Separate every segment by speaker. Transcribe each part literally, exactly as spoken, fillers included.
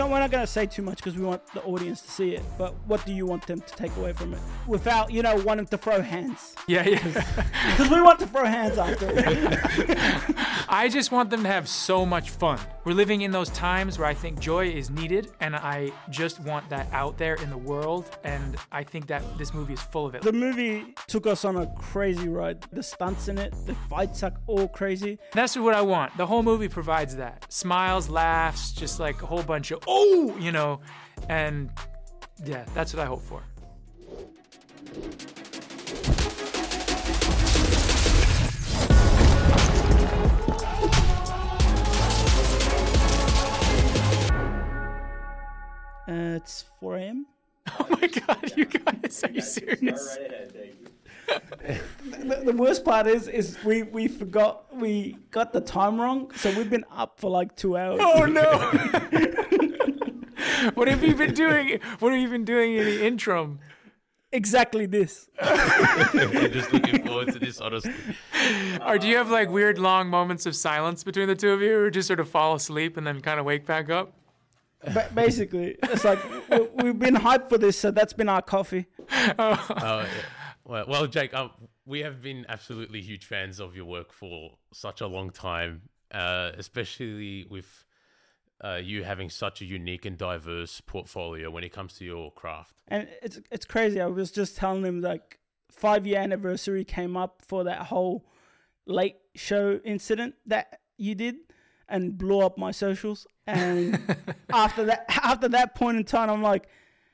Speaker 1: don't, we're not going to say too much because we want the audience to see it. But what do you want them to take away from it without, you know, wanting to throw hands?
Speaker 2: Yeah, yeah.
Speaker 1: Because we want to throw hands after it.
Speaker 2: I just want them to have so much fun. We're living in those times where I think joy is needed, and I just want that out there in the world, and I think that this movie is full of it.
Speaker 1: The movie took us on a crazy ride. The stunts in it, the fights are all crazy.
Speaker 2: That's what I want. The whole movie provides that. Smiles, laughs, just like a whole bunch of, oh, you know, and yeah, that's what I hope for.
Speaker 1: Uh, it's four a.m.
Speaker 2: Oh my God, you guys, are you serious?
Speaker 1: the, the worst part is, is we, we forgot, we got the time wrong, so we've been up for like two hours.
Speaker 2: Oh no! What have you been doing? What have you been doing in the interim?
Speaker 1: Exactly this.
Speaker 3: I'm just looking forward to this, honestly.
Speaker 2: Or do you have like weird long moments of silence between the two of you, or just sort of fall asleep and then kind of wake back up?
Speaker 1: Ba- basically, it's like we, we've been hyped for this, so that's been our coffee.
Speaker 3: Oh, yeah. well, well, Jake, um, we have been absolutely huge fans of your work for such a long time, uh, especially with uh, you having such a unique and diverse portfolio when it comes to your craft.
Speaker 1: And it's it's crazy. I was just telling him, like, five year anniversary came up for that whole late show incident that you did, and blew up my socials. And after that, after that point in time, I'm like,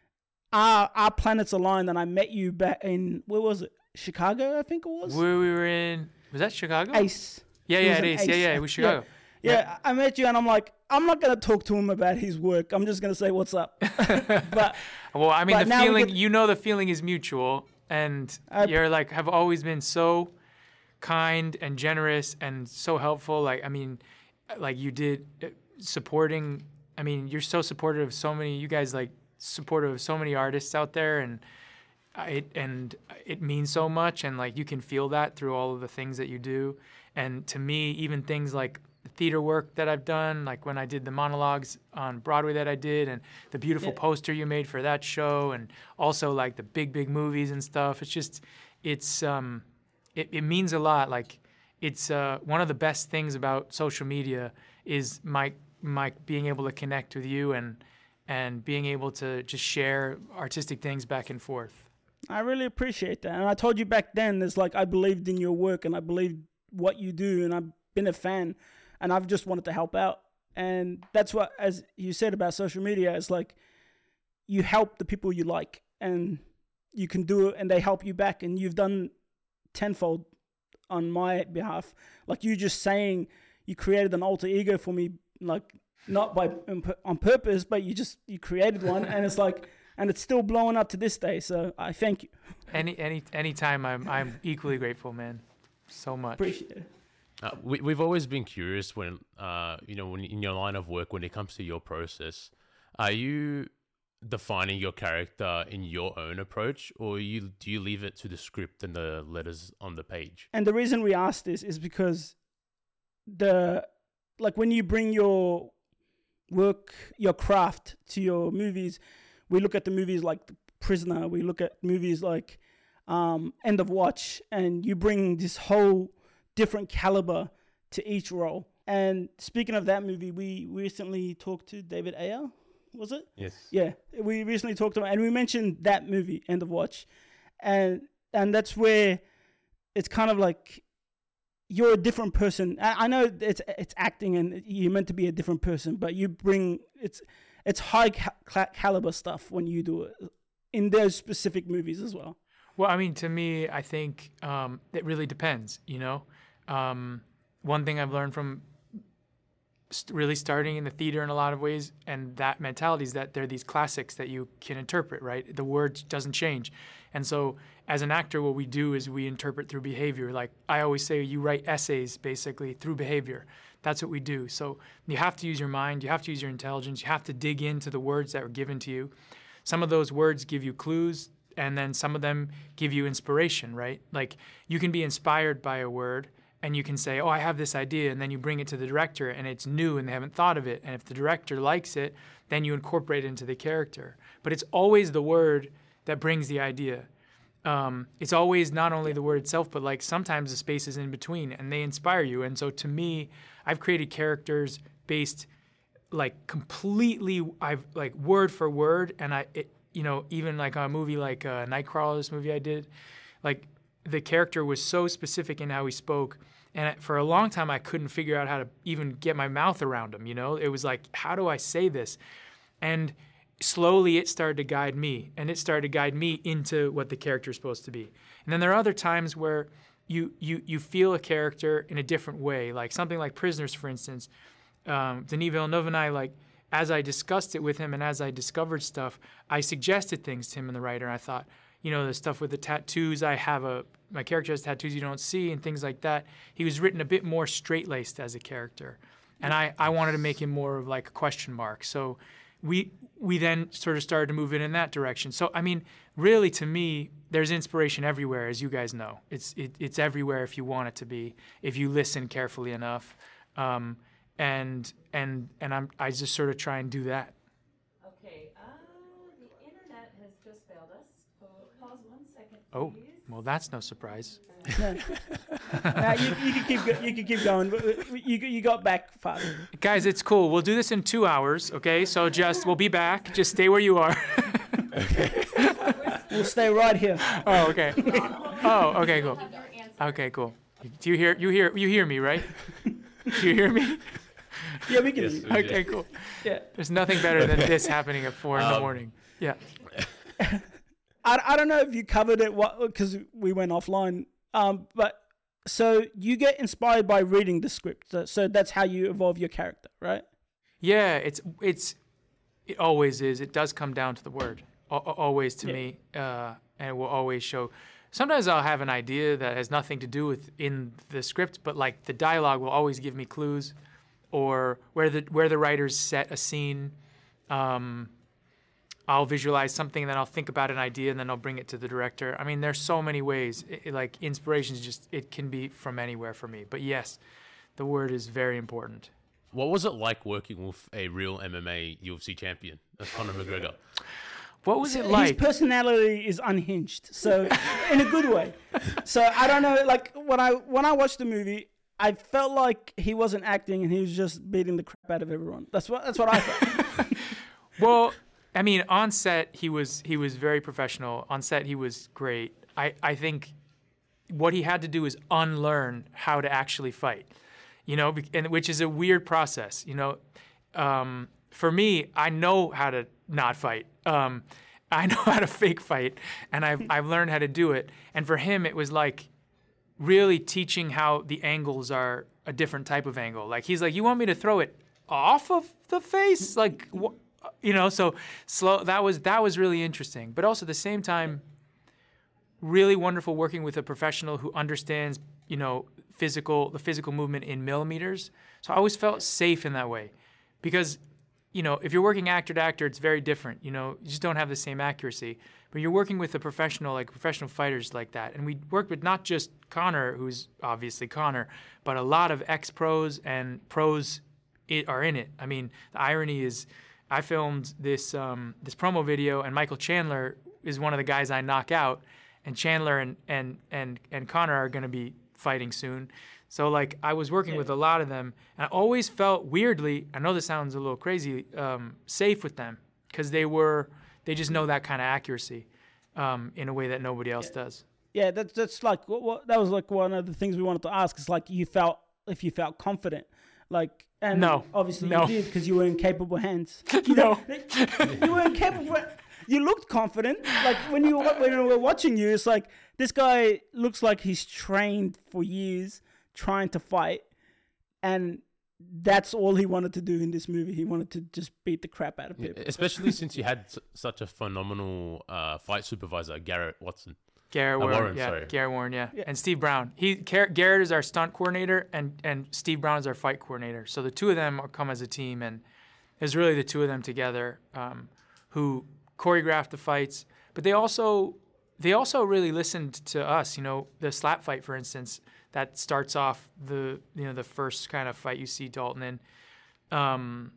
Speaker 1: our our planets aligned. And I met you back in, where was it? Chicago, I think it was.
Speaker 2: Where we were in, was that Chicago?
Speaker 1: Ace.
Speaker 2: Yeah,
Speaker 1: It
Speaker 2: yeah,
Speaker 1: was
Speaker 2: it
Speaker 1: an
Speaker 2: is. Yeah,
Speaker 1: Ace.
Speaker 2: yeah, it was Chicago.
Speaker 1: Yeah,
Speaker 2: Yeah.
Speaker 1: yeah, I met you, and I'm like, I'm not gonna talk to him about his work. I'm just gonna say what's up. But
Speaker 2: Well, I mean,
Speaker 1: but
Speaker 2: the
Speaker 1: now we
Speaker 2: feeling,
Speaker 1: get-
Speaker 2: you know, the feeling is mutual, and
Speaker 1: I-
Speaker 2: you're like, have always been so kind and generous and so helpful. Like, I mean, like you did uh, supporting, I mean, you're so supportive of so many, you guys like supportive of so many artists out there, and it, and it means so much. And like, you can feel that through all of the things that you do. And to me, even things like the theater work that I've done, like when I did the monologues on Broadway that I did, and the beautiful
Speaker 1: Yeah.
Speaker 2: poster you made for that show, and also like the big, big movies and stuff. It's just, it's, um, it, it means a lot. Like, it's uh, one of the best things about social media is my, my being able to connect with you and, and being able to just share artistic things back and forth.
Speaker 1: I really appreciate that. And I told you back then, it's like I believed in your work and I believed what you do, and I've been a fan, and I've just wanted to help out. And that's what, as you said about social media, it's like you help the people you like, and you can do it, and they help you back, and you've done tenfold on my behalf. Like you just saying you created an alter ego for me, like not by on purpose, but you just you created one, and it's like, and it's still blowing up to this day. So I thank you.
Speaker 2: Any any anytime, I'm I'm equally grateful, man. So much.
Speaker 1: Appreciate it.
Speaker 3: Uh, we, we've always been curious when, uh, you know, when in your line of work, when it comes to your process, are you defining your character in your own approach, or you do you leave it to the script and the letters on the page?
Speaker 1: And the reason we ask this is because the like when you bring your work, your craft to your movies, we look at the movies like The Prisoner, we look at movies like um, End of Watch, and you bring this whole different caliber to each role. And speaking of that movie, we recently talked to David Ayer, was it?
Speaker 3: Yes.
Speaker 1: Yeah, we recently talked to him, and we mentioned that movie, End of Watch, and and that's where it's kind of like you're a different person. I, I know it's it's acting, and you're meant to be a different person, but you bring it's it's high ca- caliber stuff when you do it in those specific movies as well.
Speaker 2: Well, I mean, to me, I think um, it really depends, you know? Um, one thing I've learned from st- really starting in the theater in a lot of ways, and that mentality is that there are these classics that you can interpret, right? The word doesn't change. And so as an actor, what we do is we interpret through behavior. Like I always say, you write essays basically through behavior. That's what we do. So you have to use your mind. You have to use your intelligence. You have to dig into the words that were given to you. Some of those words give you clues, and then some of them give you inspiration, right? Like you can be inspired by a word, and you can say, oh, I have this idea, and then you bring it to the director, and it's new, and they haven't thought of it. And if the director likes it, then you incorporate it into the character. But it's always the word that brings the idea. Um, it's always not only the word itself, but like sometimes the spaces in between, and they inspire you. And so to me, I've created characters based like completely, I've like word for word, and I, it, you know, even like a movie like uh, Nightcrawler, this movie I did, like the character was so specific in how he spoke, and for a long time I couldn't figure out how to even get my mouth around him. You know, it was like, how do I say this? And slowly it started to guide me, and it started to guide me into what the character is supposed to be. And then there are other times where you you you feel a character in a different way, like something like Prisoners, for instance. Um, Denis Villeneuve and I, like, as I discussed it with him and as I discovered stuff, I suggested things to him and the writer. I thought, you know, the stuff with the tattoos, I have a, my character has tattoos you don't see and things like that. He was written a bit more straight-laced as a character. And I, I wanted to make him more of like a question mark. So we we then sort of started to move it in that direction. So, I mean, really to me, there's inspiration everywhere, as you guys know. It's it, it's everywhere if you want it to be, if you listen carefully enough. Um, and and and I'm I just sort of try and do that.
Speaker 4: Okay, uh, the internet has just failed us. So pause one second, please.
Speaker 2: Oh, well, that's no surprise.
Speaker 1: No, no you, you can keep go- you can keep going. You you got back fast.
Speaker 2: Guys, it's cool. We'll do this in two hours, okay? So just we'll be back. Just stay where you are.
Speaker 1: We'll stay right here.
Speaker 2: Oh, okay. Oh, okay, cool. Okay, cool. Do you hear you hear you hear me, right? Do you hear me?
Speaker 1: Yeah, we can.
Speaker 3: Yes,
Speaker 1: hear you.
Speaker 3: we
Speaker 2: Okay, cool.
Speaker 1: Yeah.
Speaker 2: There's nothing better than this happening at four in the
Speaker 3: Um,
Speaker 2: morning. Yeah.
Speaker 1: I, I don't know if you covered it because we went offline. Um, but so you get inspired by reading the script. So, so that's how you evolve your character, right?
Speaker 2: Yeah, it's it's it always is. It does come down to the word. A- always to
Speaker 1: Yeah.
Speaker 2: me, uh, and it will always show. Sometimes I'll have an idea that has nothing to do with in the script, but like the dialogue will always give me clues, or where the where the writers set a scene. Um, I'll visualize something, and then I'll think about an idea, and then I'll bring it to the director. I mean, there's so many ways. It, it, like inspiration is just it can be from anywhere for me. But yes, the word is very important.
Speaker 3: What was it like working with a real M M A U F C champion, as Conor McGregor?
Speaker 2: What was it
Speaker 1: His
Speaker 2: like?
Speaker 1: personality is unhinged, so in a good way. So I don't know. Like when I when I watched the movie, I felt like he wasn't acting and he was just beating the crap out of everyone. That's what that's what I felt.
Speaker 2: Well, I mean, on set he was he was very professional. On set he was great. I, I think what he had to do is unlearn how to actually fight, you know, bec- and which is a weird process. You know, um, for me, I know how to not fight. Um, I know how to fake fight, and I've I've learned how to do it. And for him, it was like really teaching how the angles are a different type of angle. Like he's like, you want me to throw it off of the face, like wh- you know? So slow. That was that was really interesting, but also at the same time, really wonderful working with a professional who understands, you know, physical the physical movement in millimeters. So I always felt safe in that way, because, you know, if you're working actor to actor, it's very different. You know, you just don't have the same accuracy. But you're working with a professional, like professional fighters like that. And we worked with not just Conor, who's obviously Conor, but a lot of ex-pros and pros it, are in it. I mean, the irony is I filmed this um, this promo video, and Michael Chandler is one of the guys I knock out. And Chandler and, and, and, and Conor are going to be fighting soon. So, like, I was working
Speaker 1: Yeah.
Speaker 2: with a lot of them, and I always felt weirdly, I know this sounds a little crazy, um, safe with them, because they were, they just know that kind of accuracy um, in a way that nobody else does.
Speaker 1: Yeah, that's that's like what, what that was like one of the things we wanted to ask. Is like you felt if you felt confident, like and
Speaker 2: No.
Speaker 1: obviously
Speaker 2: No.
Speaker 1: you did because you were in capable hands. You
Speaker 2: No.
Speaker 1: you were in capable. You looked confident. Like when you when we were watching you, it's like this guy looks like he's trained for years trying to fight, and that's all he wanted to do in this movie. He wanted to just beat the crap out of people.
Speaker 3: Especially since you had s- such a phenomenal uh, fight supervisor, Garrett Watson.
Speaker 2: Garrett
Speaker 3: Uh,
Speaker 2: Warren,
Speaker 3: Warren,
Speaker 2: yeah,
Speaker 3: sorry.
Speaker 2: Garrett Warren, yeah.
Speaker 1: Yeah.
Speaker 2: and Steve Brown. He Gar- Garrett is our stunt coordinator, and and Steve Brown is our fight coordinator. So the two of them are come as a team, and it's really the two of them together um, who choreographed the fights. But they also they also really listened to us. You know, the slap fight, for instance, that starts off the you know the first kind of fight you see Dalton in, um,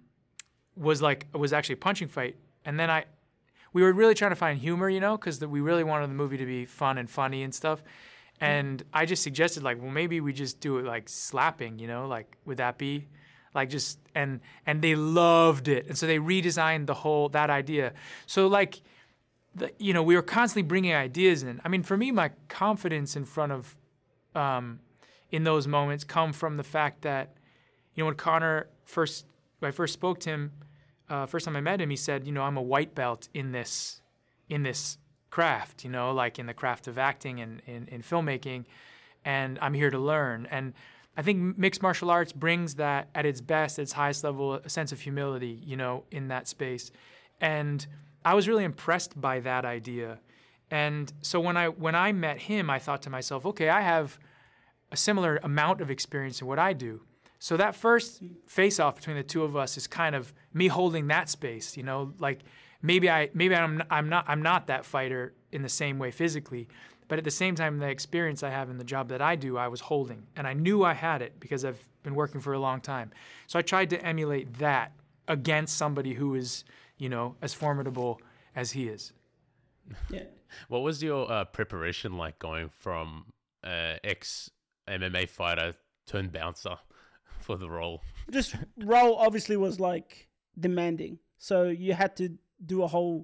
Speaker 2: was like was actually a punching fight, and then I, we were really trying to find humor, you know, because we really wanted the movie to be fun and funny and stuff, and I just suggested like, well, maybe we just do it like slapping, you know, like would that be, like just and and they loved it, and so they redesigned the whole that idea. So like, the, you know, we were constantly bringing ideas in. I mean, for me, my confidence in front of, um, in those moments, come from the fact that, you know, when Connor first, when I first spoke to him, uh, first time I met him, he said, you know, I'm a white belt in this, in this craft, you know, like in the craft of acting and in, in filmmaking, and I'm here to learn. And I think mixed martial arts brings that at its best, its highest level, a sense of humility, you know, in that space. And I was really impressed by that idea. And so when I when I met him, I thought to myself, okay, I have a similar amount of experience in what I do. So that first face-off between the two of us is kind of me holding that space, you know, like maybe I maybe I'm I'm not I'm not that fighter in the same way physically, but at the same time, the experience I have in the job that I do, I was holding, and I knew I had it because I've been working for a long time. So I tried to emulate that against somebody who is, you know, as formidable as he is.
Speaker 1: Yeah.
Speaker 3: What was your uh, preparation like going from uh, ex-M M A fighter turned bouncer for the role?
Speaker 1: This role obviously was like demanding, so you had to do a whole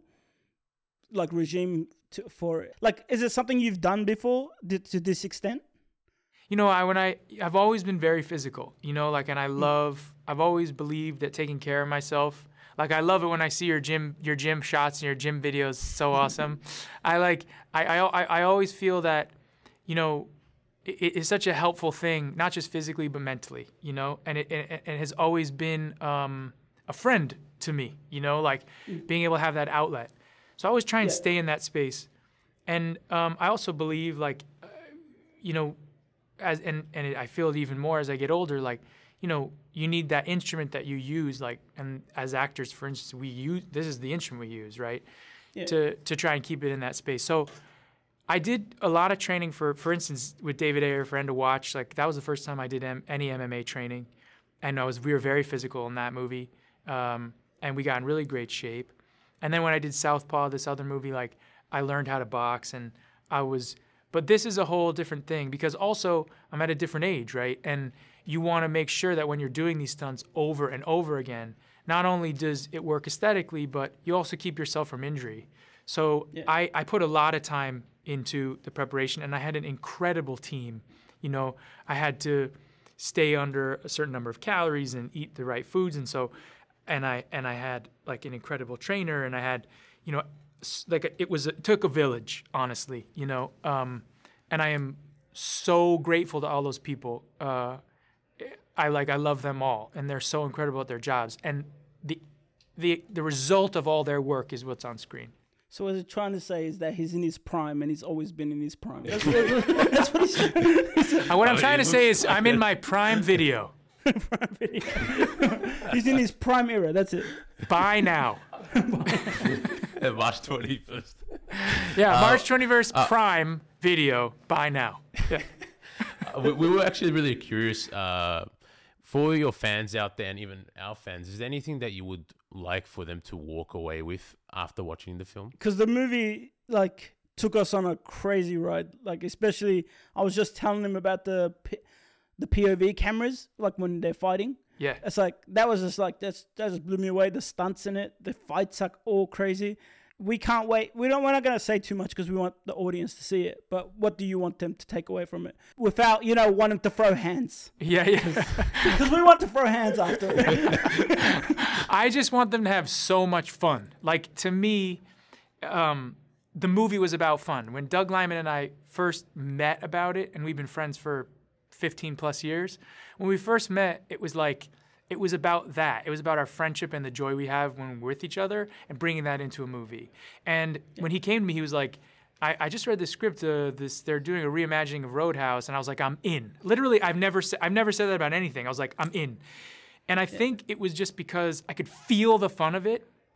Speaker 1: like regime to, for it. Like, is it something you've done before to, to this extent?
Speaker 2: You know, I when I I've always been very physical, you know, like, and I love. I've always believed that taking care of myself. Like, I love it when I see your gym your gym shots and your gym videos. So awesome. I like. I I I always feel that, you know, it is such a helpful thing, not just physically but mentally, you know, and it, it, it has always been um, a friend to me, you know, like being able to have that outlet. So I always try and yeah. stay in that space. And um, I also believe, like, uh, you know, as and, and it, I feel it even more as I get older, like, you know, you need that instrument that you use, like, and as actors, for instance, we use, this is the instrument we use, right, yeah. to to try and keep it in that space. So I did a lot of training for, for instance, with David Ayer, Friend to Watch. Like, that was the first time I did M- any M M A training, and I was we were very physical in that movie, um, and we got in really great shape. And then when I did Southpaw, this other movie, like, I learned how to box, and I was. But this is a whole different thing because also I'm at a different age, right? And you want to make sure that when you're doing these stunts over and over again, not only does it work aesthetically, but you also keep yourself from injury. So yeah. I, I put a lot of time into the preparation, and I had an incredible team. You know, I had to stay under a certain number of calories and eat the right foods, and so, and I and I had like an incredible trainer, and I had, you know, like it was it took a village, honestly, you know, um, and I am so grateful to all those people. Uh, I like I love them all, and they're so incredible at their jobs, and the the the result of all their work is what's on screen.
Speaker 1: So what he's trying to say is that he's in his prime, and he's always been in his prime. That's what, that's what he's saying.
Speaker 2: What I'm trying to say is I'm in my prime video.
Speaker 1: Prime video. He's in his prime era. That's it.
Speaker 2: Buy now.
Speaker 3: March twenty-first.
Speaker 2: Yeah,
Speaker 3: uh,
Speaker 2: March twenty-first uh, prime video. Buy now. Yeah.
Speaker 3: uh, we, we were actually really curious uh, for your fans out there, and even our fans. Is there anything that you would like for them to walk away with after watching the film?
Speaker 1: Because the movie, like, took us on a crazy ride. Like, especially, I was just telling them about the P- the P O V cameras, like when they're fighting.
Speaker 2: Yeah,
Speaker 1: it's like that was just like that's that just blew me away. The stunts in it, the fights are all crazy. We can't wait. We don't. We're not gonna say too much because we want the audience to see it. But what do you want them to take away from it without, you know, wanting to throw hands?
Speaker 2: Yeah, yeah.
Speaker 1: Because we want to throw hands after it.
Speaker 2: I just want them to have so much fun. Like, to me, um, the movie was about fun. When Doug Liman and I first met about it, and we've been friends for fifteen plus years. When we first met, it was like, it was about that. It was about our friendship and the joy we have when we're with each other and bringing that into a movie. And when he came to me, he was like, I, I just read the script, uh, this, they're doing a reimagining of Roadhouse. And I was like, I'm in. Literally, I've never, sa- I've never said that about anything. I was like, I'm in. And I think it was just because I could feel the fun of it.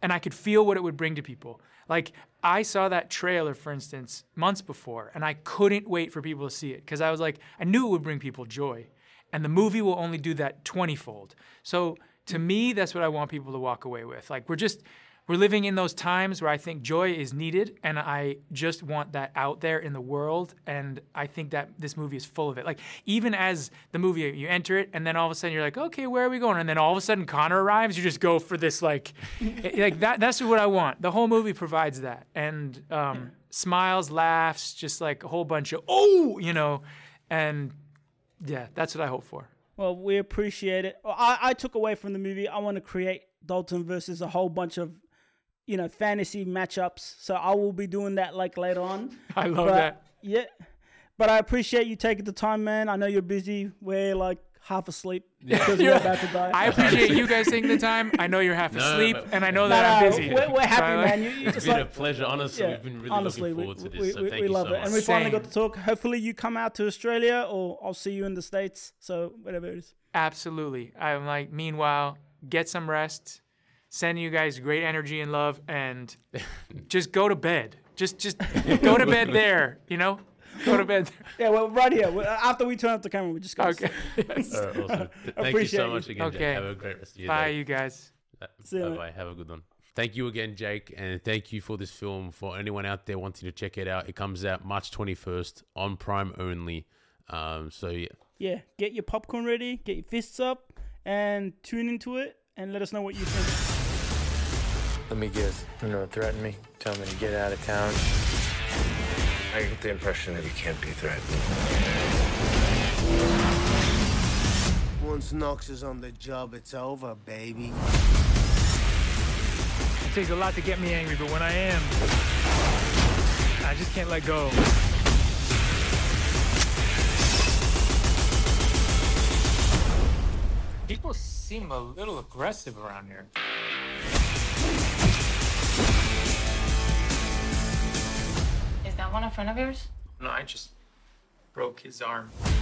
Speaker 2: and I could feel what it would bring to people. Like, I saw that trailer, for instance, months before, and I couldn't wait for people to see it because I was like, I knew it would bring people joy. And the movie will only do that twenty-fold. So to me, that's what I want people to walk away with. Like, we're just, we're living in those times where I think joy is needed, and I just want that out there in the world, and I think that this movie is full of it. Like, even as the movie, you enter it, and then all of a sudden you're like, okay, where are we going? And then all of a sudden Connor arrives, you just go for this, like, like that. That's what I want. The whole movie provides that. And um, smiles, laughs, just like a whole bunch of, oh, you know, and yeah, that's what I hope for.
Speaker 1: Well, we appreciate it. I, I took away from the movie, I want to create Dalton versus a whole bunch of, you know, fantasy matchups. So I will be doing that like later on.
Speaker 2: I love
Speaker 1: but,
Speaker 2: that.
Speaker 1: Yeah. But I appreciate you taking the time, man. I know you're busy. We're like half asleep because we're about to die.
Speaker 2: I appreciate you guys taking the time. I know you're half
Speaker 3: No,
Speaker 2: asleep,
Speaker 3: but-
Speaker 2: and I know
Speaker 1: No,
Speaker 2: that
Speaker 1: no,
Speaker 2: I'm busy.
Speaker 1: We're, we're happy,
Speaker 2: So,
Speaker 1: man. You, you
Speaker 3: It's
Speaker 1: just
Speaker 3: been
Speaker 1: like,
Speaker 3: a pleasure. Honestly,
Speaker 1: yeah,
Speaker 3: we've been really
Speaker 1: honestly,
Speaker 3: looking forward
Speaker 1: we,
Speaker 3: to
Speaker 1: we,
Speaker 3: this. So
Speaker 1: we,
Speaker 3: thank
Speaker 1: we
Speaker 3: you
Speaker 1: love
Speaker 3: so
Speaker 1: it.
Speaker 3: much.
Speaker 1: And we finally
Speaker 2: Same.
Speaker 1: got to talk. Hopefully you come out to Australia, or I'll see you in the States. So whatever it is.
Speaker 2: Absolutely. I'm like, meanwhile, get some rest. Sending you guys great energy and love, and just go to bed. Just, just go to bed there. You know, go to bed.
Speaker 1: Yeah, well, right here. Well, after we turn off the camera, we just go.
Speaker 2: Okay. Yes.
Speaker 3: All right, awesome. Th- Thank you
Speaker 1: Appreciate
Speaker 3: so
Speaker 1: you.
Speaker 3: much again,
Speaker 2: Okay.
Speaker 3: Jake. Have a great rest of your
Speaker 2: Bye,
Speaker 3: day.
Speaker 2: you guys.
Speaker 1: See you,
Speaker 3: Bye
Speaker 1: mate.
Speaker 3: bye. Have a good one. Thank you again, Jake, and thank you for this film. For anyone out there wanting to check it out, it comes out March twenty-first on Prime only. Um, so yeah,
Speaker 1: Yeah, get your popcorn ready, get your fists up, and tune into it, and let us know what you think.
Speaker 5: Let me guess. You know, threaten me. Tell me to get out of town.
Speaker 6: I get the impression that you can't be threatened.
Speaker 7: Once Knox is on the job, it's over, baby.
Speaker 2: It takes a lot to get me angry, but when I am, I just can't let go. People seem a little aggressive around here.
Speaker 8: Is that one in front of yours?
Speaker 2: No, I just broke his arm.